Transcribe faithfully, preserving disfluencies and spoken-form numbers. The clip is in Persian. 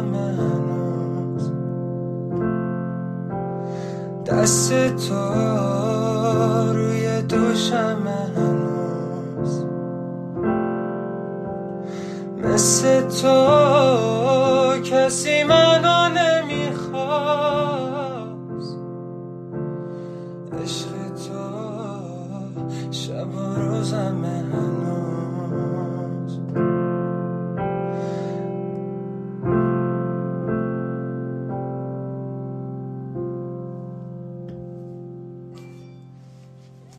هنوز دست تو روی دوشم هنوز مثل تو کسی منو نمی